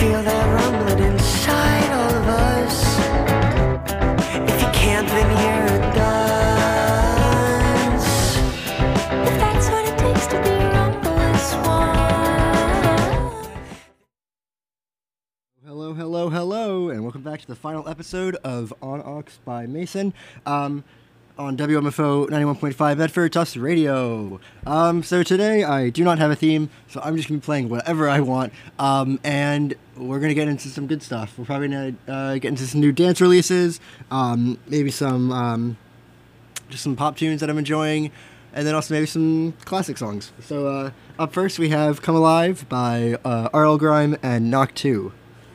feel that rumbling inside all of us. If you can't, then hear it does. If that's what it takes to be a rumbleless one. Hello, and welcome back to the final episode of On Aux by Mason. On WMFO 91.5 Medford Tusk Radio. So today I do not have a theme, so I'm just going to be playing whatever I want, and we're going to get into some good stuff. We're probably going to get into some new dance releases, maybe some, just some pop tunes that I'm enjoying, and then also maybe some classic songs. So up first we have Come Alive by R.L. Grime and Knock 2.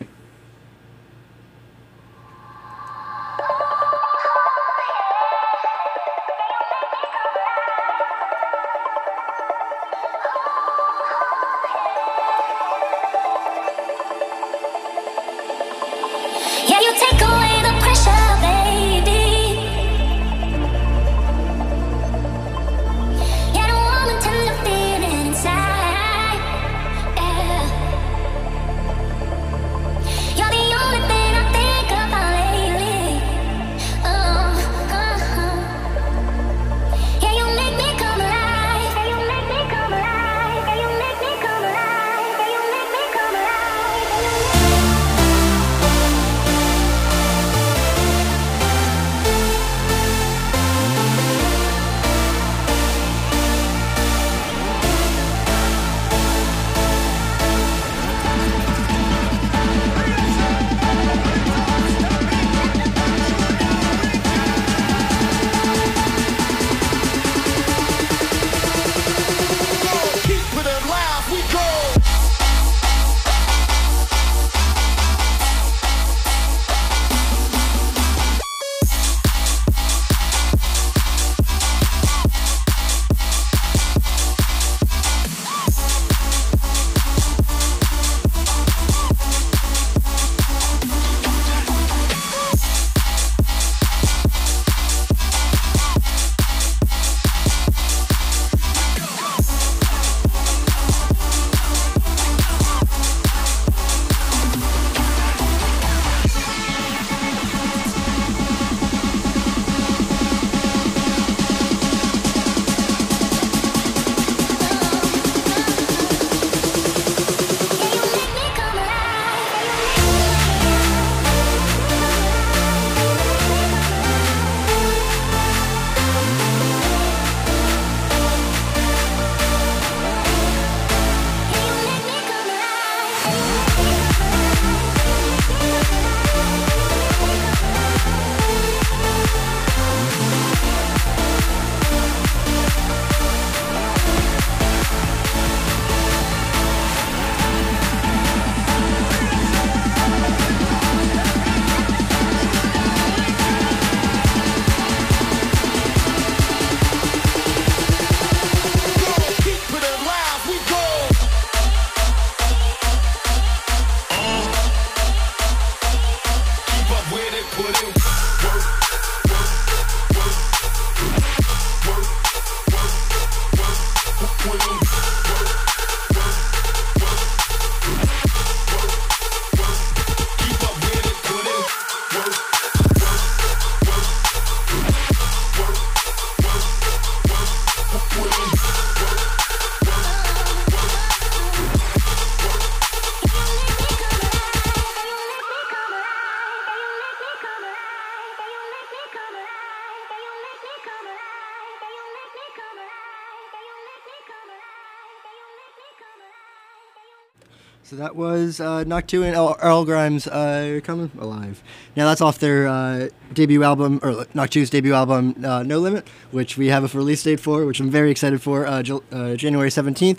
So that was Knock 2 and Earl Grimes' Come Alive. Now that's off their debut album, or Knock 2's debut album, No Limit, which we have a release date for, which I'm very excited for, January 17th.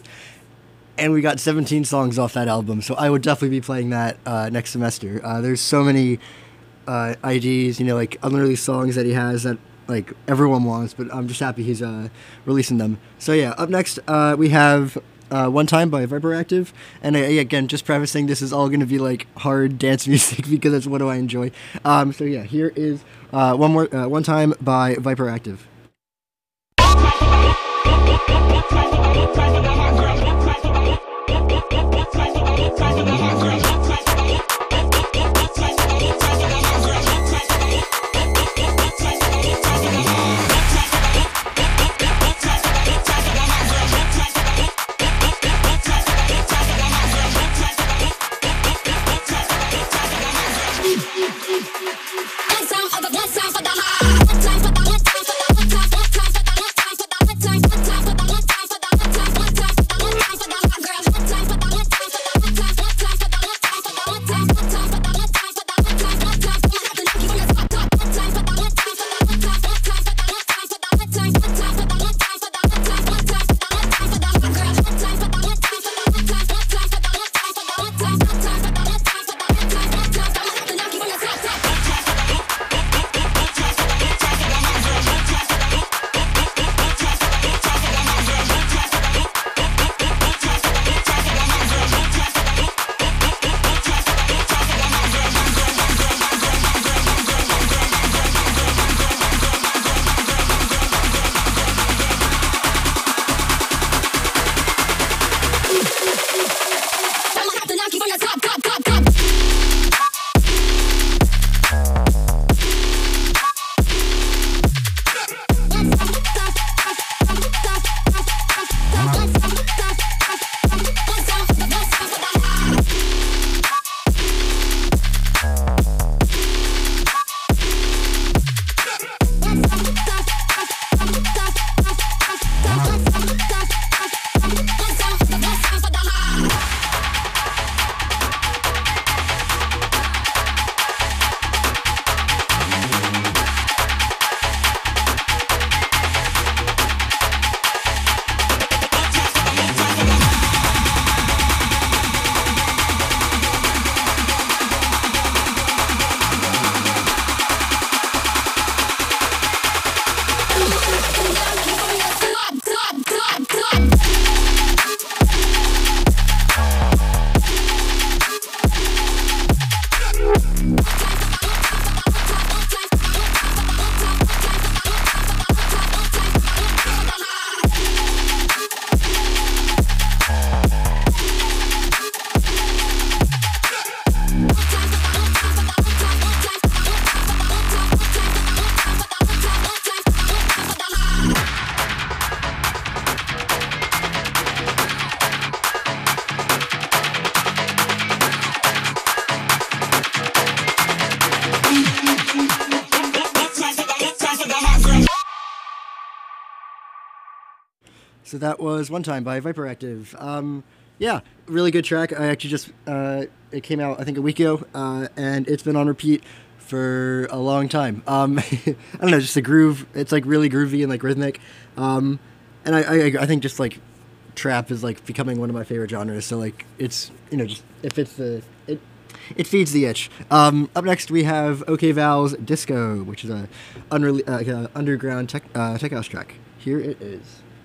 And we got 17 songs off that album, so I would definitely be playing that next semester. There's so many IDs, like unreleased songs that he has that like everyone wants, but I'm just happy he's releasing them. So yeah, up next we have One Time by Viperactive, and again, just prefacing, this is all going to be like hard dance music because that's what do I enjoy. So yeah, here is One Time by Viperactive. So that was One Time by Viperactive. Yeah, really good track. I actually just, it came out I think a week ago, and it's been on repeat for a long time. I don't know, just the groove, it's like really groovy and like rhythmic. And I think just like trap is like becoming one of my favorite genres. So like it's, you know, just if it's it feeds the itch. Up next we have OK Val's Disco, which is a underground tech house track. Here it is.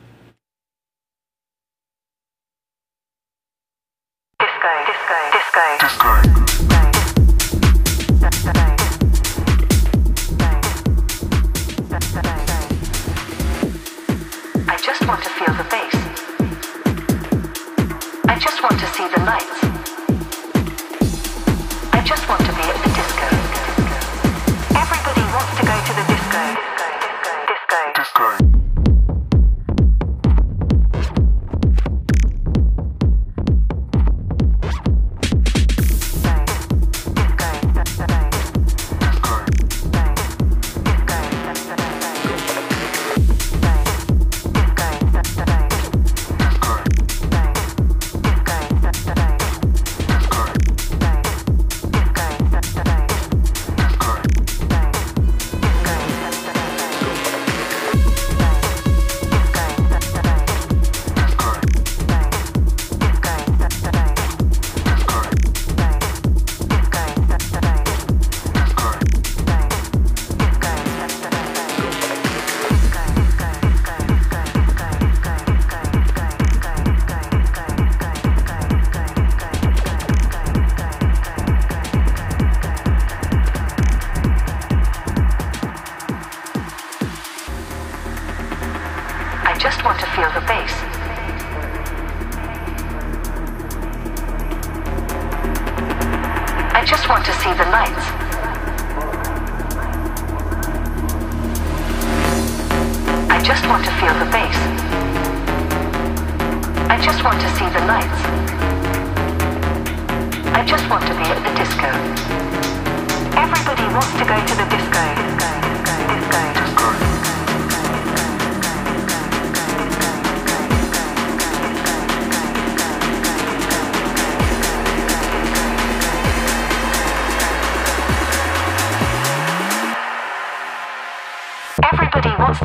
I just want to feel the bass. I just want to see the lights. I just want to be at the disco. Everybody wants to go to the disco. Disco.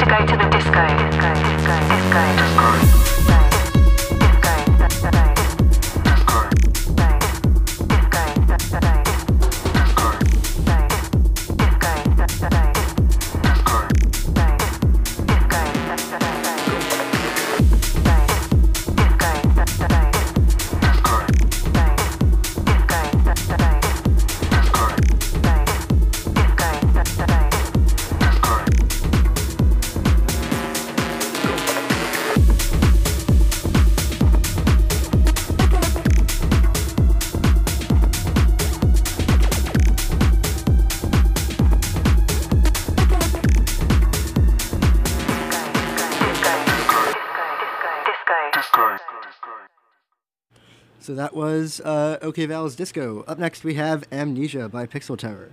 go to the disco. Disco. So that was OK Val's Disco. Up next we have Amnesia by Pixel Terror.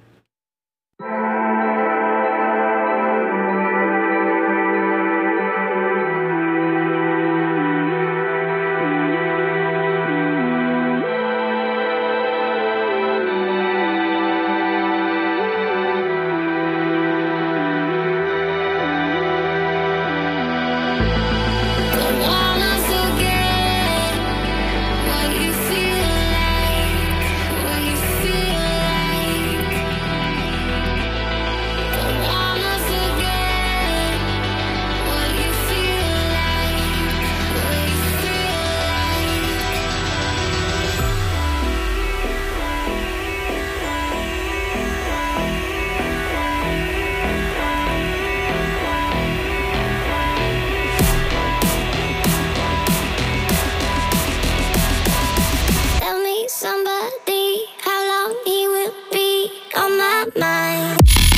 Somebody, how long he will be on my mind.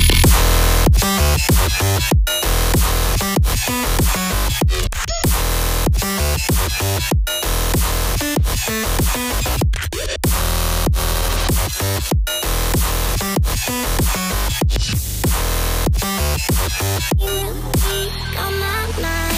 He will be on my mind.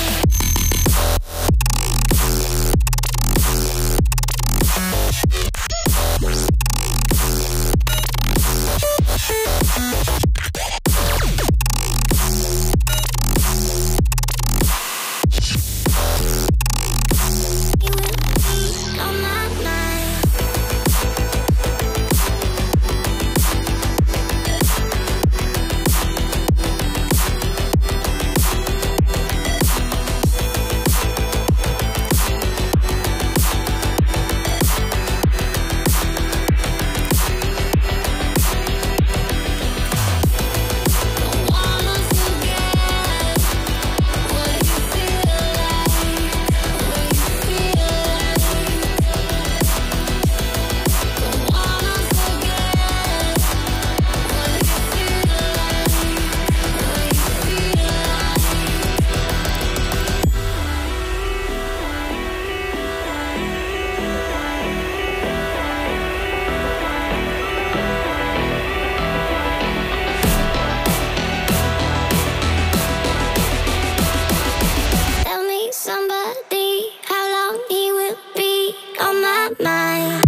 Somebody, how long he will be on my mind.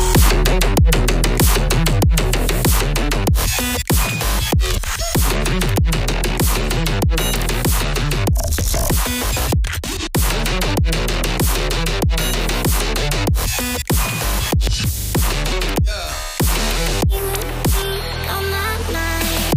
He will be on my mind.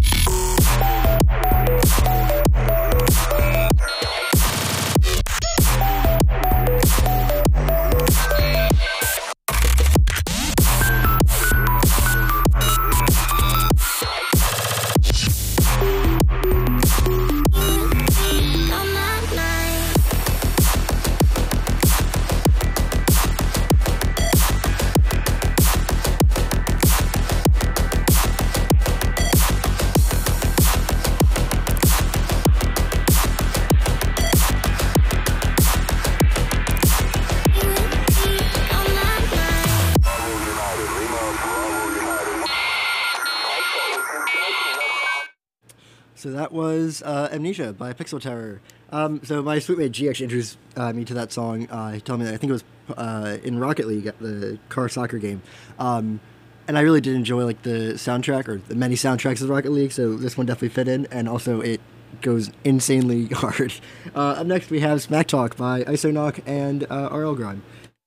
So that was Amnesia by Pixel Terror. So my sweet mate G actually introduced me to that song. He told me that I think it was in Rocket League, the car soccer game. And I really did enjoy like the soundtrack or the many soundtracks of Rocket League. So this one definitely fit in, and also it goes insanely hard. Up next, we have Smack Talk by Isonok and RL Grime.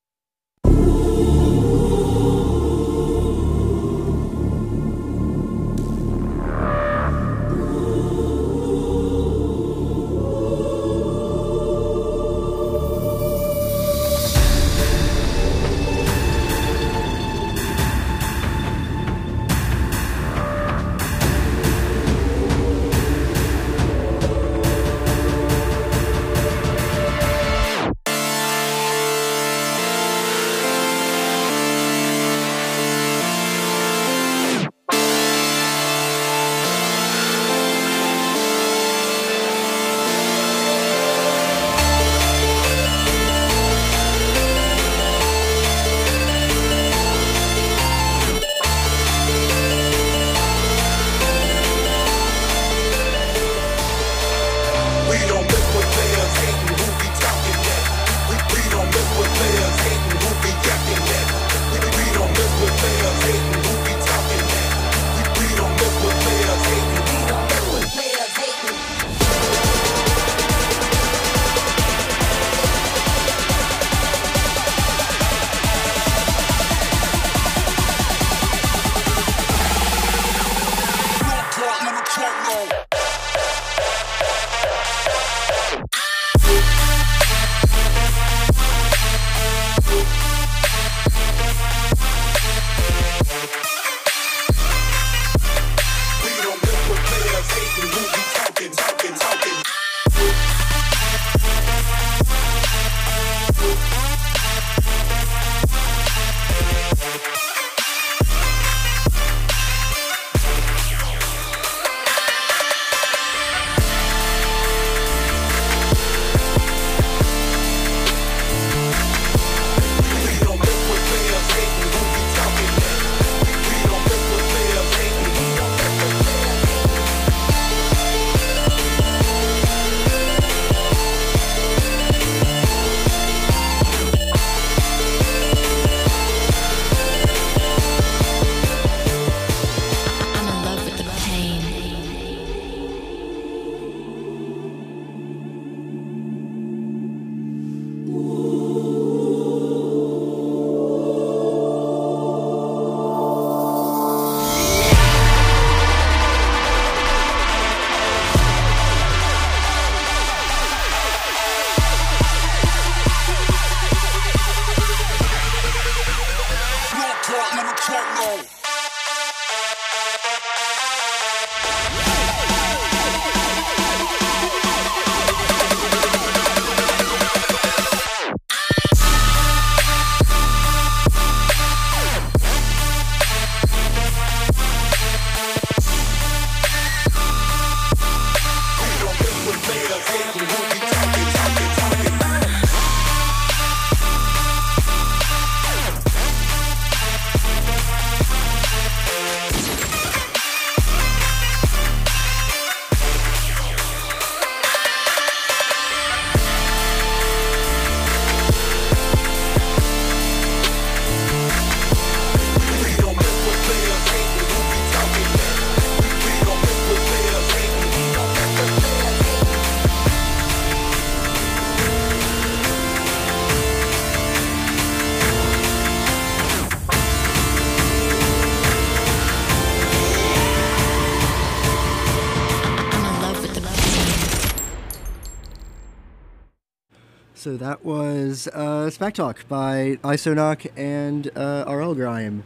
So that was Smack Talk by Isonok and RL Grime.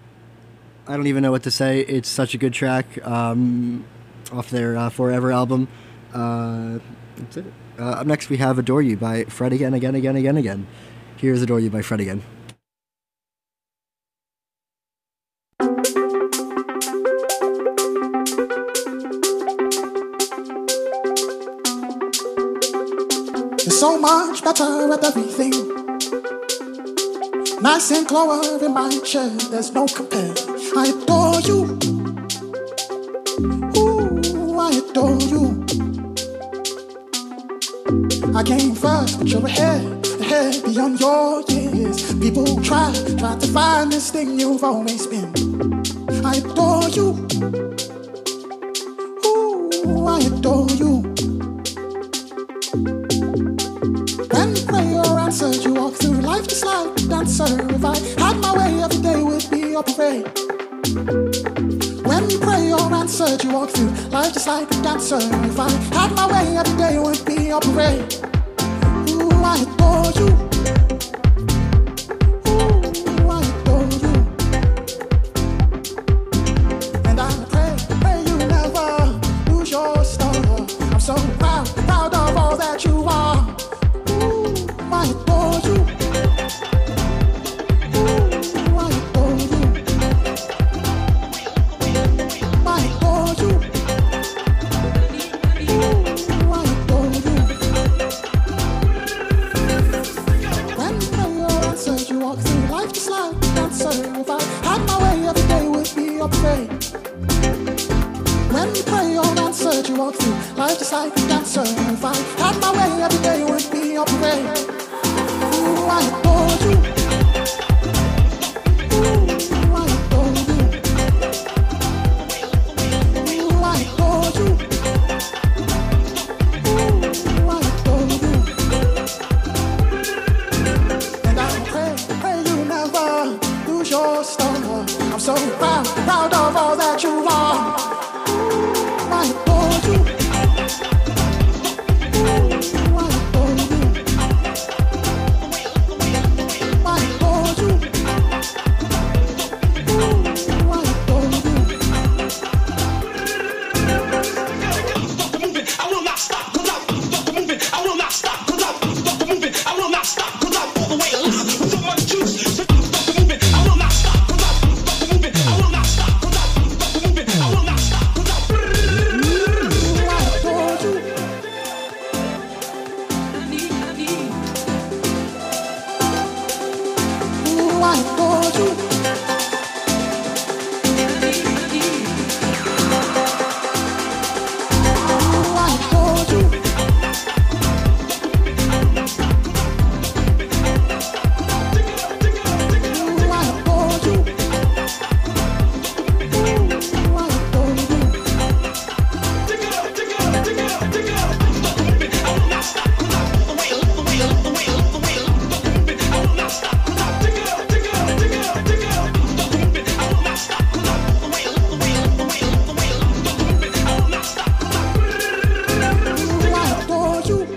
I don't even know what to say. It's such a good track off their Forever album. That's it. Up next we have Adore You by Fred Again, Again, Again, Again, Again. Here's Adore You by Fred Again. You're so much better at everything. Nice and clover in my chair, there's no compare. I adore you. Ooh, I adore you. I came first, but you're ahead beyond your years. People try to find this thing you've always been. I adore you. Ooh, I adore you. dancer. If I had my way, every day would be a parade. When you pray or answered, you walk through life just like a dancer. If I had my way, every day would be a parade. Ooh, I adore you. Ooh, I adore you. And I pray you never lose your star. I'm so proud of all that you are. Ooh, I adore you. Ooh, I adore you. I adore you. Ooh, I adore you. When you answered, you walk through life just like a dancer. If I had my way, every day would be a parade. When you pray or answered, you walk through life just like a dancer. If I had my way, every day would be a parade. Ooh, I adore you. Ooh, I adore you. Ooh, I adore you. Ooh, I adore you. And I pray you never lose your star. I'm so proud of all that you are. I adore you. Ooh, I adore you. I adore you. Ooh, I adore you. Stop the moving, I will not stop, cause I stop the moving, I will not stop, cause I stop the moving, I will not stop, cause I'm all the way alive with so much juice. Stop the moving, I will not stop, cause I stop the moving, I will not stop, cause I stop the moving, I will not stop, cause I Ooh, I adore you. Ooh, I adore you. Ooh, I adore you. Ooh, I adore you. Ooh, I adore you. Ooh, I adore you.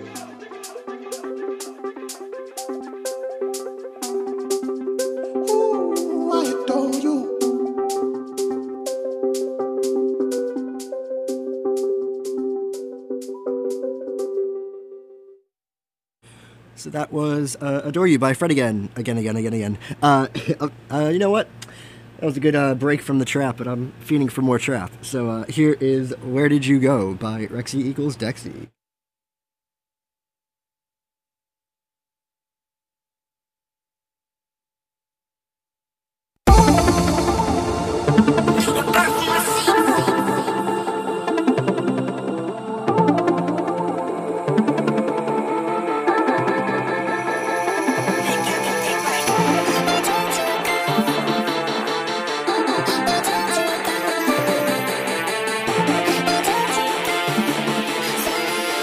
Ooh, I adore you. So that was Adore You by Fred again. You know what? That was a good break from the trap, but I'm fiending for more trap. So here is Where Did You Go by Rexy equals Dexy. Thank you.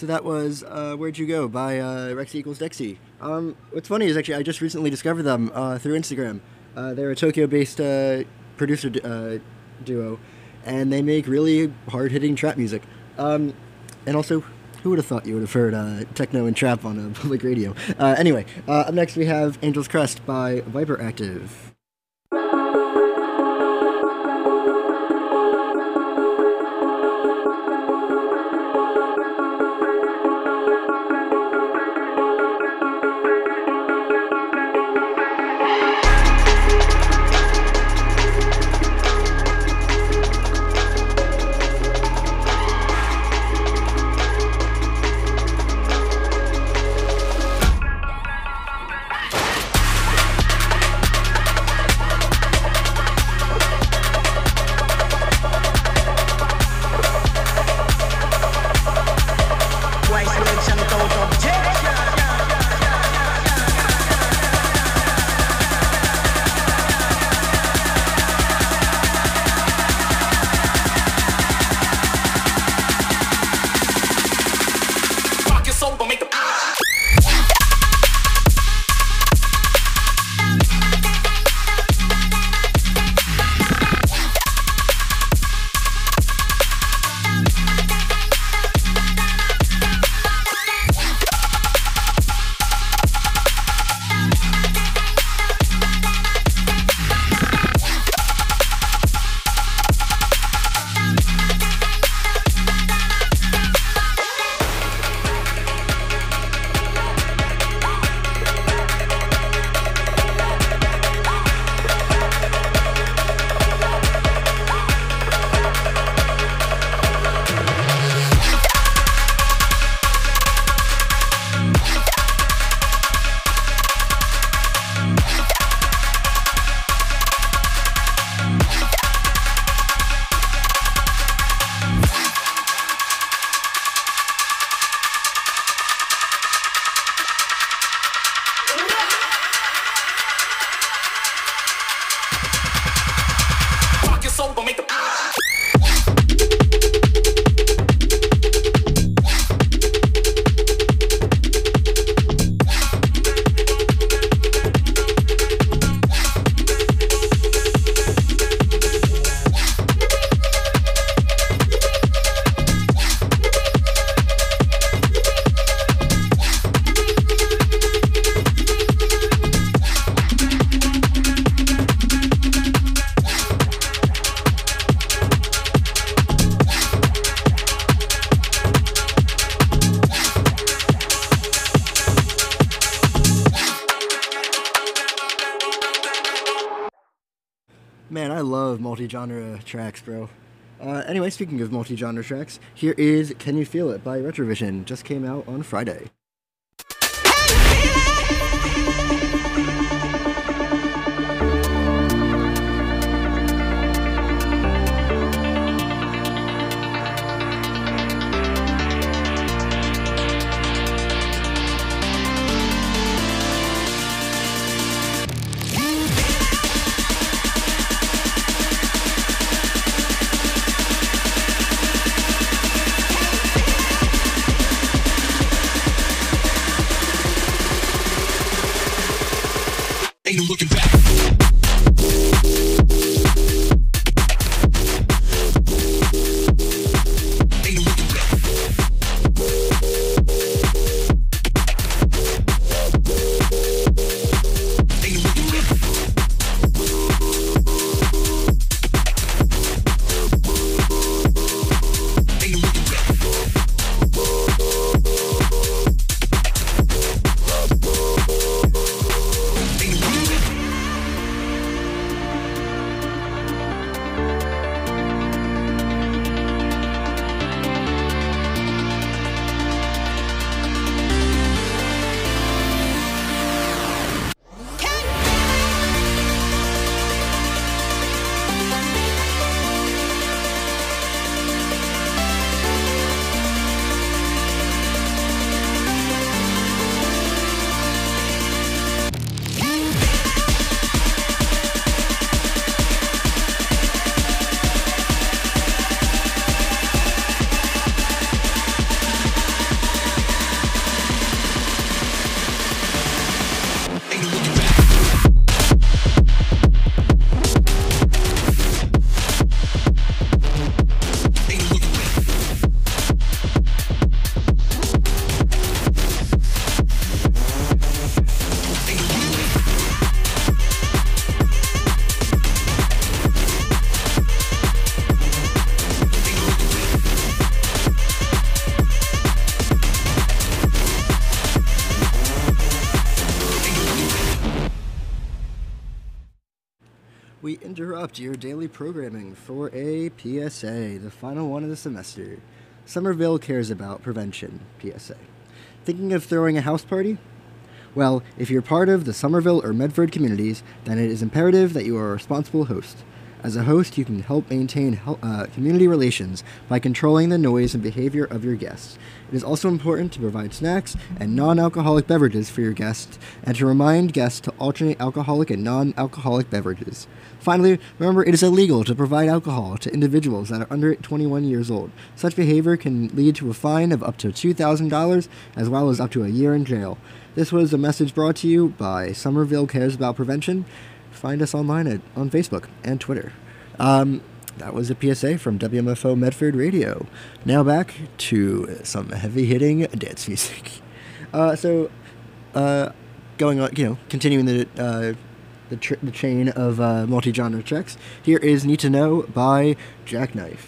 So that was Where'd You Go by Rexy equals Dexy. What's funny is actually I just recently discovered them through Instagram. They're a Tokyo-based producer duo, and they make really hard-hitting trap music. And also, who would have thought you would have heard techno and trap on a public radio? Anyway, up next we have Angel's Crest by Viper Active. Man, I love multi-genre tracks, bro. Anyway, speaking of multi-genre tracks, here is Can You Feel It by Retrovision. Just came out on Friday. We interrupt your daily programming for a PSA, the final one of the semester. Somerville cares about prevention, PSA. Thinking of throwing a house party? Well, if you're part of the Somerville or Medford communities, then it is imperative that you are a responsible host. As a host, you can help maintain community relations by controlling the noise and behavior of your guests. It is also important to provide snacks and non-alcoholic beverages for your guests, and to remind guests to alternate alcoholic and non-alcoholic beverages. Finally, remember it is illegal to provide alcohol to individuals that are under 21 years old. Such behavior can lead to a fine of up to $2,000, as well as up to a year in jail. This was a message brought to you by Somerville Cares About Prevention. Find us online on Facebook and Twitter. That was a PSA from WMFO Medford Radio. Now back to some heavy-hitting dance music. Going on, continuing the chain of multi-genre checks. Here is Need to Know by Jackknife.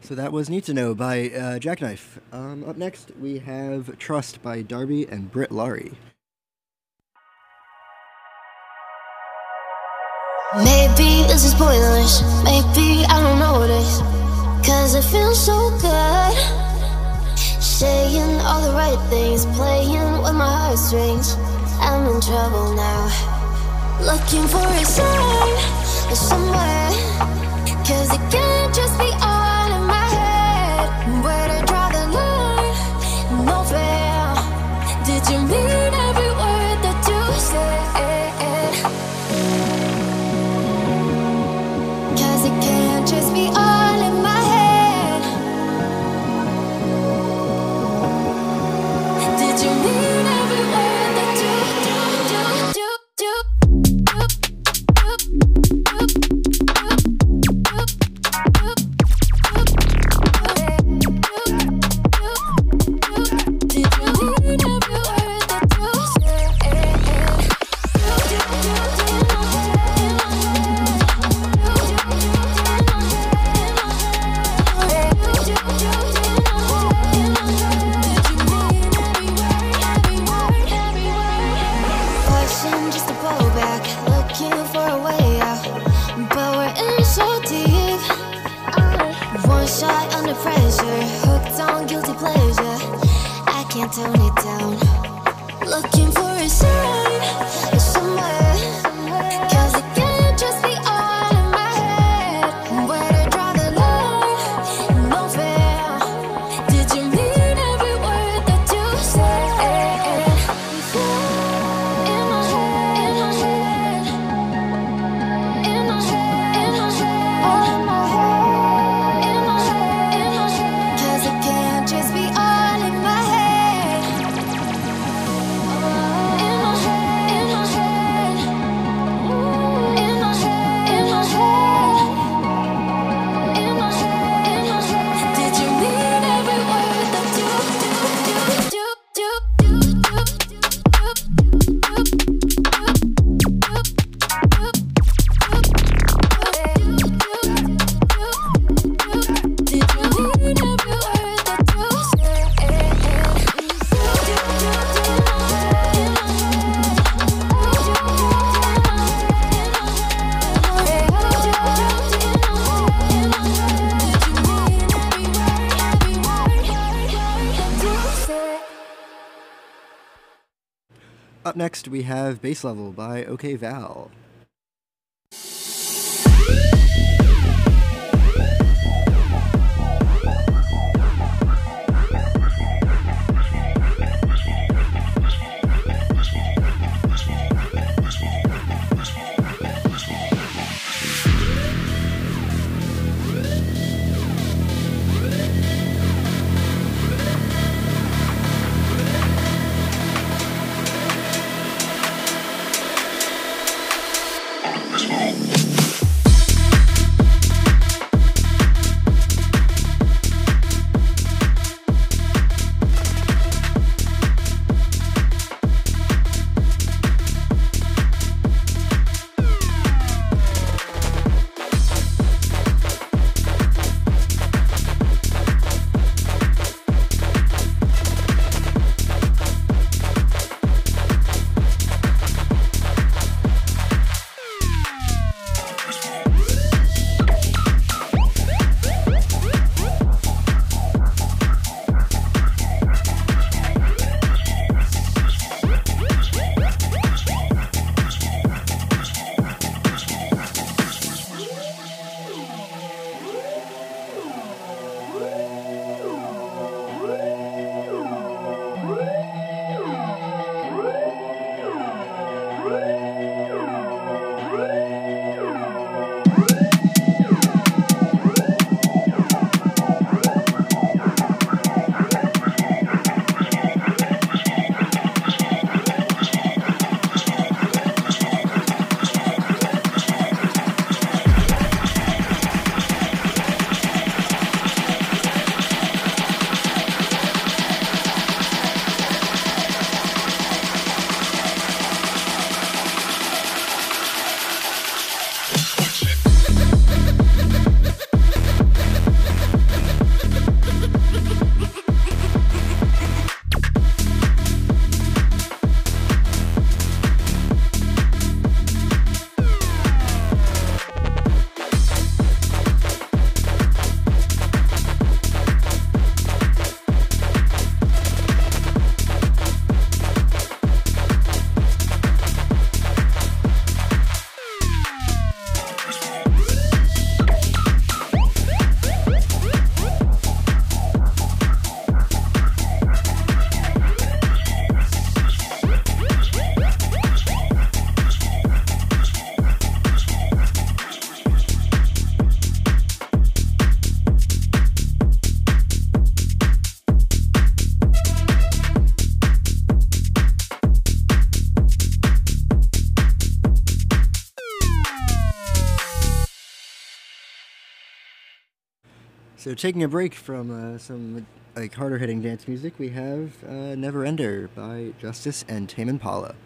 So that was Need to Know by Jackknife. Up next, we have Trust by Darby and Britt Laurie. Maybe this is pointless, maybe I don't know this, 'cause it feels so good, saying all the right things, playing with my heartstrings. I'm in trouble now, looking for a sign somewhere, 'cause it can't just be all in my head. Where to draw the line, no fair. Did you mean every word that you said? 'Cause it can't just be all in my head. Did you mean every word that you tone it down, looking for a sign somewhere, 'cause it can't just be all in my head. Where to draw the line, no fair. Did you mean every word that you said? In my head, in my head, in my head, in my head, in my head, in my head, 'cause it can't just be all in my head. Up next, we have Bass Level by OK Val. So taking a break from some like harder hitting dance music, we have Never Ender by Justice and Tame Impala.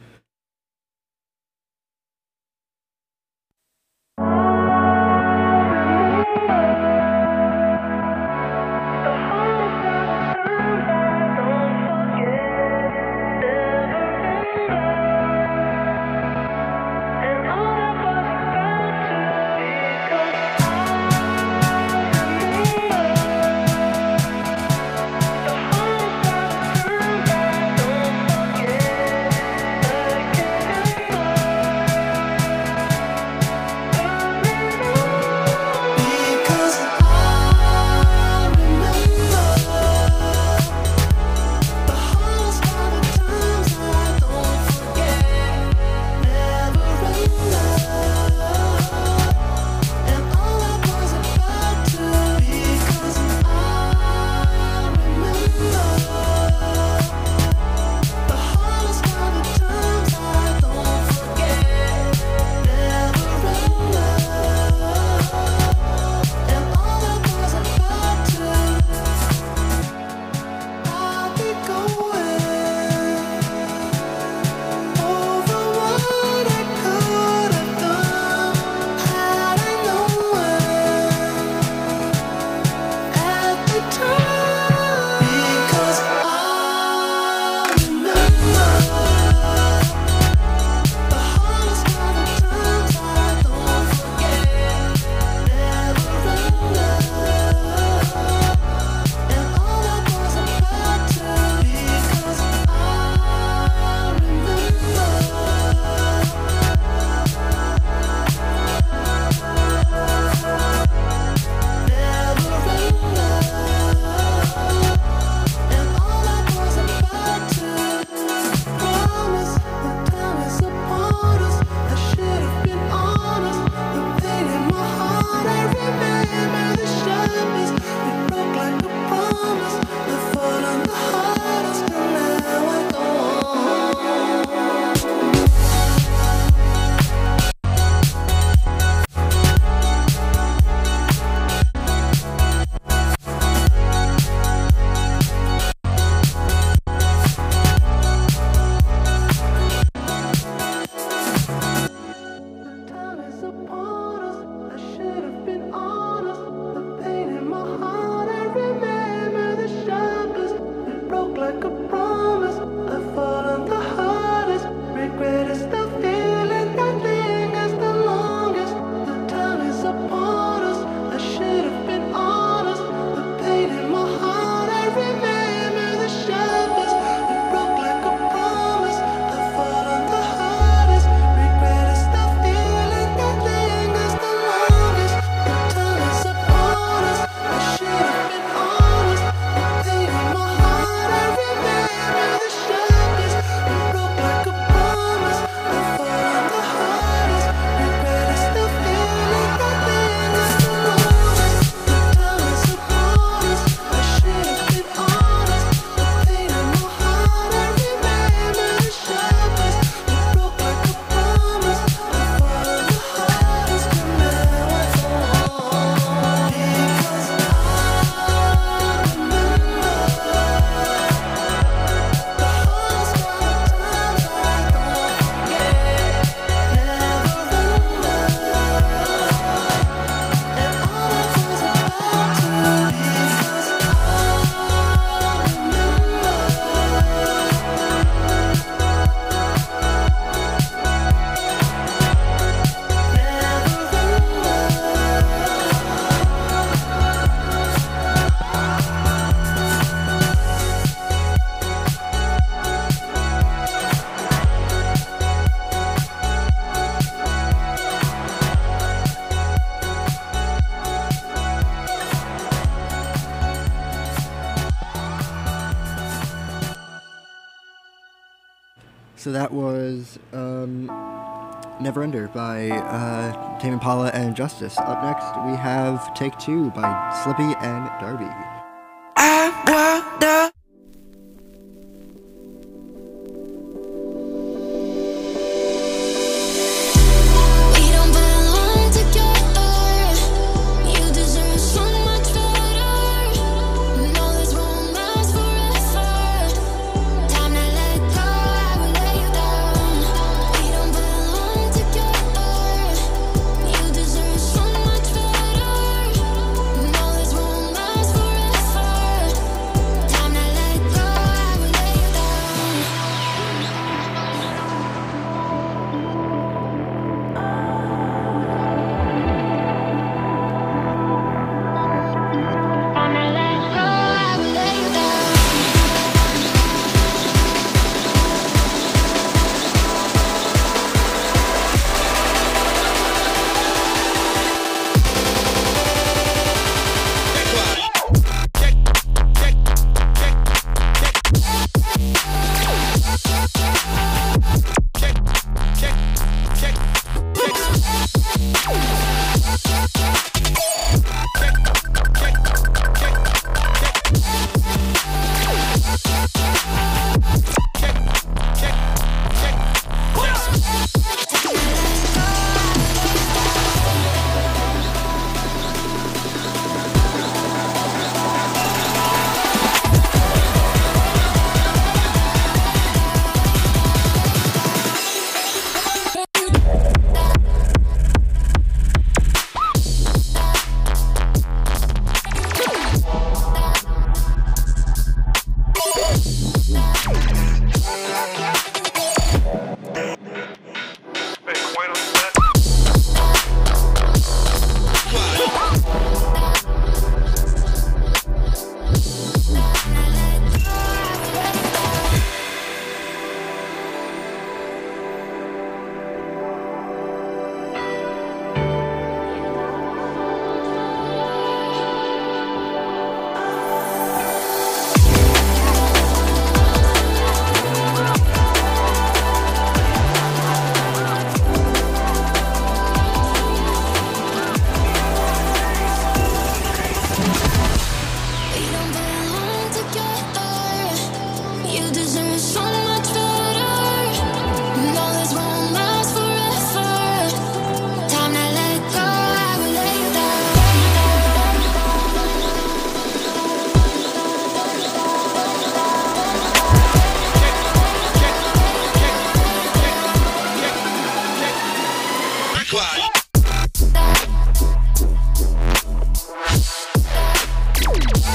So that was Never Ender by Tame Impala and Justice. Up next, we have Take Two by Slippy and Darby. I wonder. We don't belong together. You deserve so much better.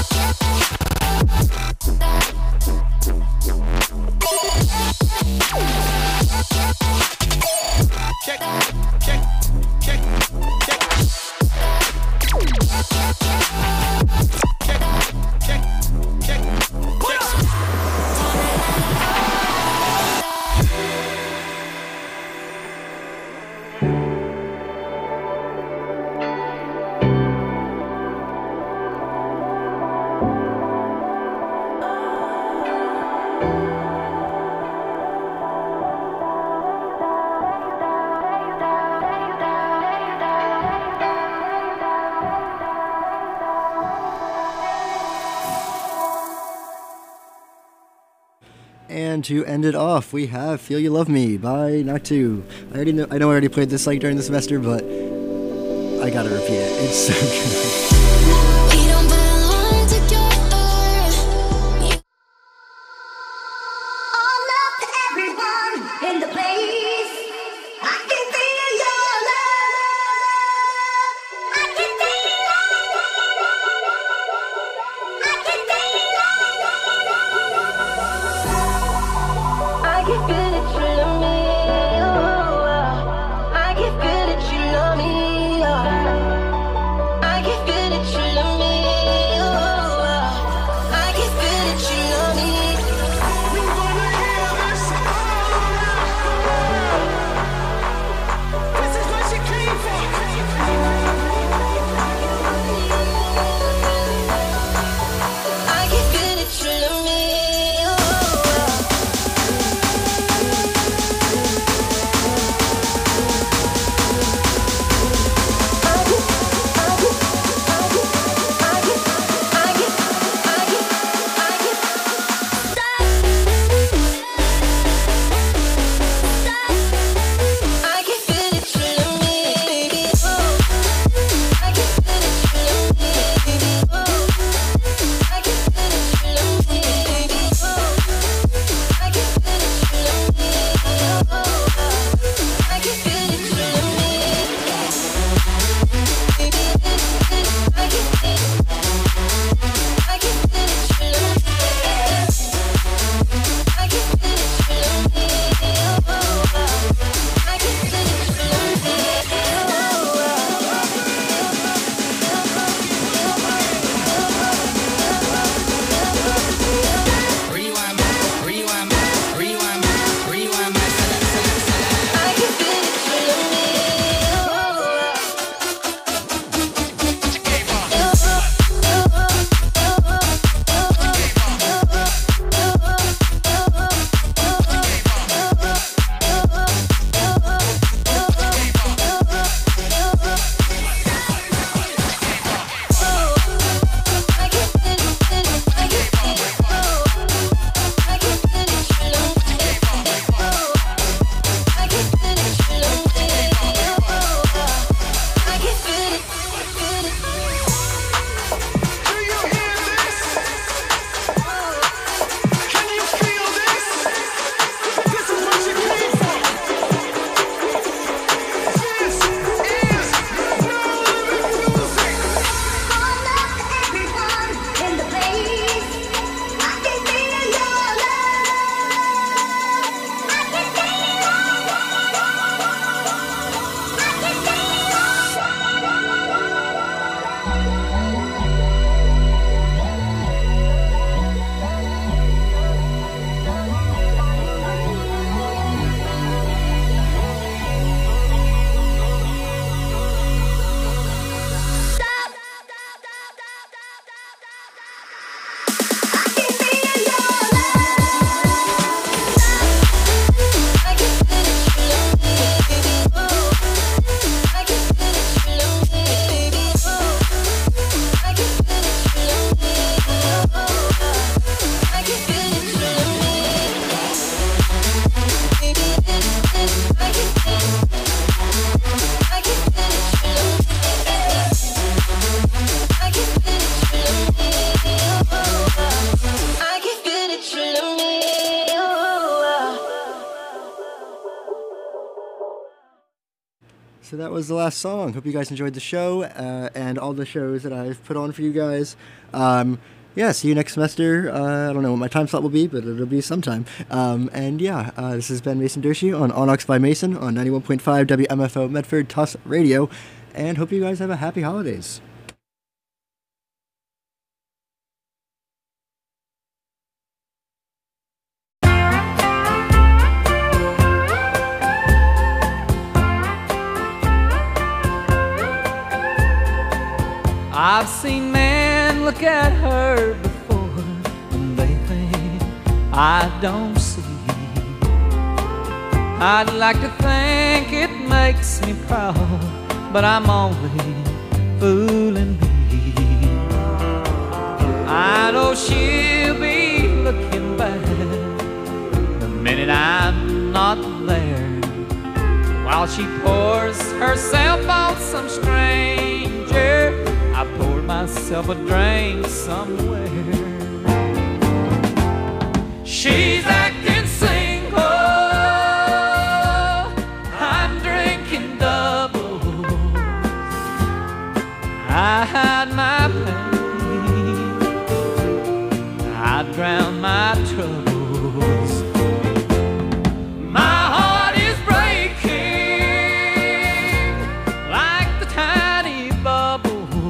And to end it off, we have "Feel You Love Me" by Noctu. I know I already played this like during the semester, but I gotta repeat it. It's so good. We don't belong together. All love to everyone in the place. I can feel your love. I can feel love. I can feel love. I can feel that you love me. Oh, I can feel that you love me. Oh, I can feel that you love me. that was the last song. Hope you guys enjoyed the show and all the shows that I've put on for you guys. Yeah, see you next semester. I don't know what my time slot will be, but it'll be sometime. And yeah, this has been Mason Dershey on Onyx by Mason on 91.5 WMFO Medford Tuss Radio, and hope you guys have a happy holidays. I've seen men look at her before and they think I don't see. I'd like to think it makes me proud, but I'm only fooling me. I know she'll be looking back the minute I'm not there, while she pours herself on some stranger. I poured myself a drink somewhere. She's acting single, I'm drinking doubles. I hide my pain, I drown my troubles. My heart is breaking like the tiny bubbles.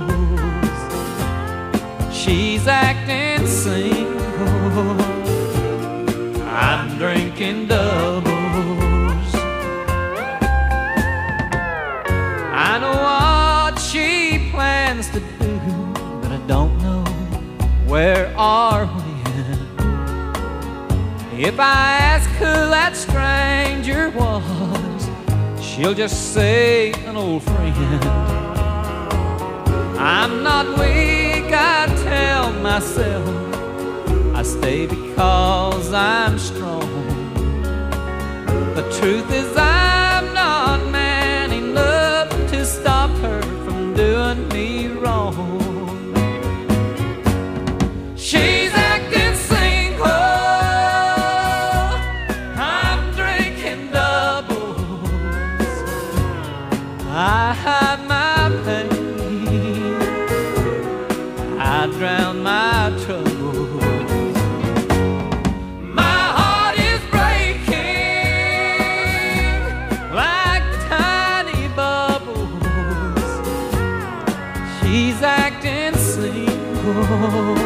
She's acting single, I'm drinking doubles. I know what she plans to do, but I don't know where or when. If I ask who that stranger was, she'll just say an old friend. I'm not weak, I tell myself. I stay because I'm strong. The truth is I'm not man enough to stop her from doing me wrong. She's acting single, I'm drinking doubles. I hide my pain, I drown my troubles. My heart is breaking like tiny bubbles. She's acting single,